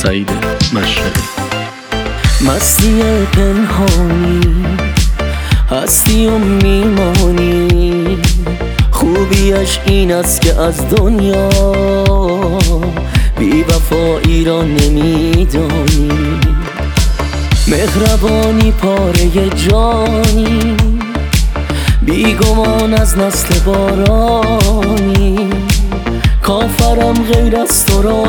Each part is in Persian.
سعید مشرقی. مستی پنهانی هستی و میمانی، خوبیش این است که از دنیا بی وفایی را نمیدانی. مهربانی پاره جانی، بیگمان از نسل بارانی. کافرم غیر از تو را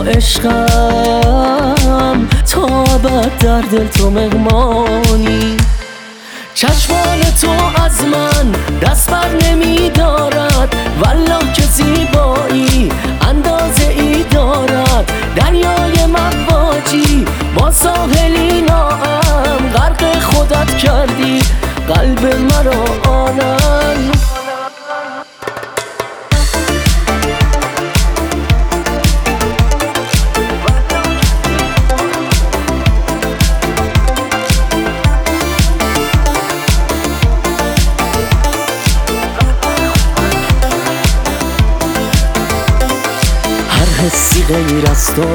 عشقم، تا ابد در دل تو مهمانی. چشمان تو از من دست بر نمی دارد، والله که زیبایی اندازه ای دارد. دریای مواجی با ساحلی ناام، غرق خودت کردی قلب مرا آنن. حسی غیر از تو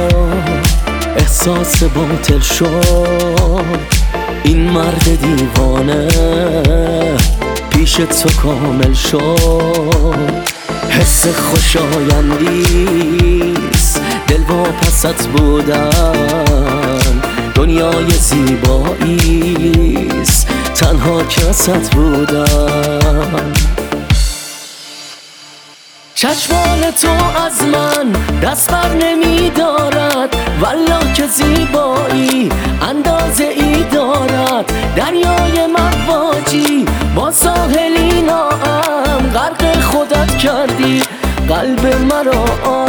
احساس باطل شد، این مرد دیوانه پیش تو کامل شد. حس خوشایندیست دل واپست بودن، دنیای زیباییست تنها کست بودن. چشمان تو از من دست بر نمی دارد، والله که زیبایی اندازه ای دارد. دریای مواجی با ساحلی ناام، غرق خودت کردی قلب مرا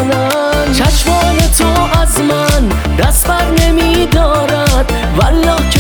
آنن. چشمان تو از من دست بر نمی دارد، والله که